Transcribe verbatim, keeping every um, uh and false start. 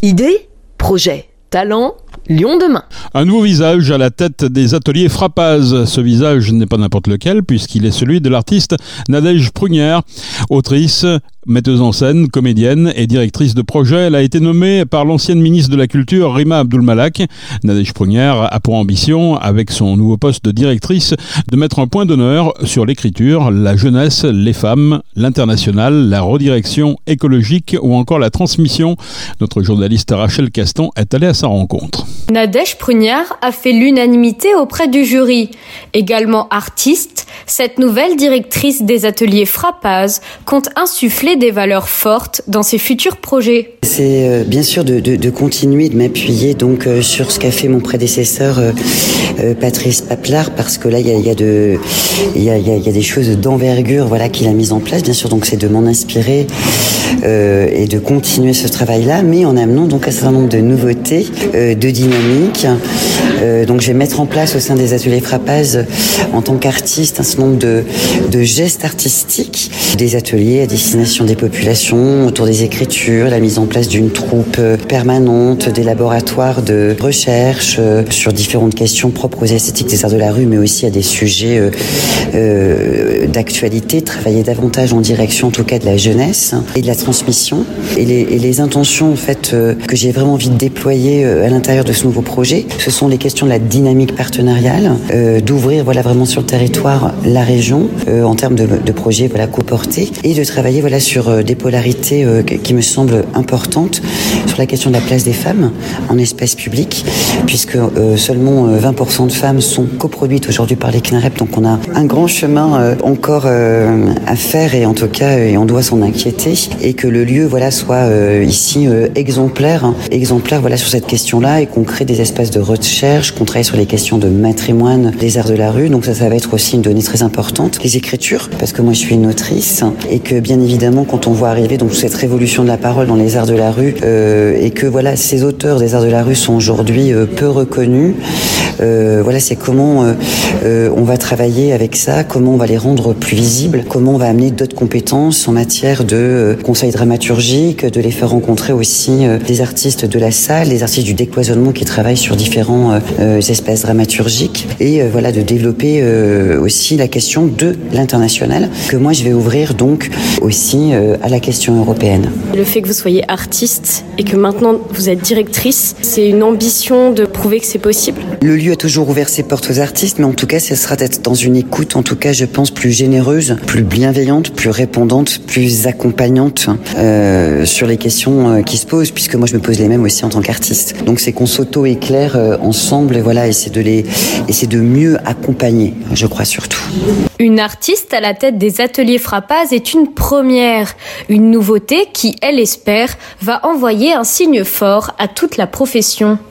Idées, projets, talents, Lyon demain. Un nouveau visage à la tête des ateliers Frappaz. Ce visage n'est pas n'importe lequel puisqu'il est celui de l'artiste Nadège Prunière, autrice, metteuse en scène, comédienne et directrice de projet. Elle a été nommée par l'ancienne ministre de la Culture, Rima Abdul-Malak. Nadège Prunière a pour ambition, avec son nouveau poste de directrice, de mettre un point d'honneur sur l'écriture, la jeunesse, les femmes, l'international, la redirection écologique ou encore la transmission. Notre journaliste Rachel Caston est allée à sa rencontre. Nadège Prunière a fait l'unanimité auprès du jury. Également artiste, cette nouvelle directrice des ateliers Frappaz compte insuffler des valeurs fortes dans ses futurs projets. C'est euh, bien sûr de, de, de continuer de m'appuyer donc euh, sur ce qu'a fait mon prédécesseur euh, euh, Patrice Papelard, parce que là il y a, y a de il y a, y a, y a des choses d'envergure voilà qu'il a mises en place. Bien sûr, donc c'est de m'en inspirer euh, et de continuer ce travail-là, mais en amenant donc un certain nombre de nouveautés, euh, de dynamique. Euh, donc je vais mettre en place au sein des ateliers Frappaz en tant qu'artiste un certain nombre de, de gestes artistiques, des ateliers à destination des populations autour des écritures, la mise en place d'une troupe permanente, des laboratoires de recherche euh, sur différentes questions propres aux esthétiques des arts de la rue, mais aussi à des sujets euh, euh, d'actualité, travailler davantage en direction en tout cas de la jeunesse et de la transmission. Et les, et les intentions en fait euh, que j'ai vraiment envie de déployer euh, à l'intérieur de ce nouveau projet, ce sont les questions de la dynamique partenariale, euh, d'ouvrir voilà vraiment sur le territoire la région euh, en termes de, de projets voilà coportés et de travailler voilà sur euh, des polarités euh, qui me semblent importantes sur la question de la place des femmes en espace public, puisque euh, seulement euh, vingt pour cent de femmes sont coproduites aujourd'hui par les C N R E P, donc on a un grand chemin euh, encore euh, à faire et en tout cas et on doit s'en inquiéter, et que le lieu voilà soit euh, ici euh, exemplaire, hein, exemplaire voilà sur cette question-là, et qu'on crée des espaces de recherche, qu'on travaille sur les questions de matrimoine, des arts de la rue. Donc ça, ça va être aussi une donnée très importante. Les écritures, parce que moi je suis une autrice, et que bien évidemment quand on voit arriver donc cette révolution de la parole dans les arts de la rue, euh, et que voilà ces auteurs des arts de la rue sont aujourd'hui euh, peu reconnus, euh, voilà c'est comment euh, euh, on va travailler avec ça, comment on va les rendre plus visibles, comment on va amener d'autres compétences en matière de euh, conseil dramaturgique, de les faire rencontrer aussi euh, des artistes de la salle, des artistes du décloisonnement qui travaillent sur différents euh, euh, espaces dramaturgiques, et euh, voilà de développer euh, aussi la question de l'international, que moi je vais ouvrir donc aussi euh, à la question européenne. Le fait que vous soyez artiste et que maintenant vous êtes directrice, c'est une ambition de prouver que c'est possible? Le lieu a toujours ouvert ses portes aux artistes, mais en tout cas ce sera d'être dans une écoute, en tout cas je pense plus généreuse, plus bienveillante, plus répondante, plus accompagnante euh, sur les questions euh, qui se posent, puisque moi je me pose les mêmes aussi en tant qu'artiste. Donc c'est qu'on s'auto-éclaire euh, ensemble, et voilà, et c'est de les, et c'est de mieux accompagner, je crois surtout. Une artiste à la tête des ateliers Frappaz est une première, une nouveauté qui, elle espère, va envoyer un signe fort à toute la profession.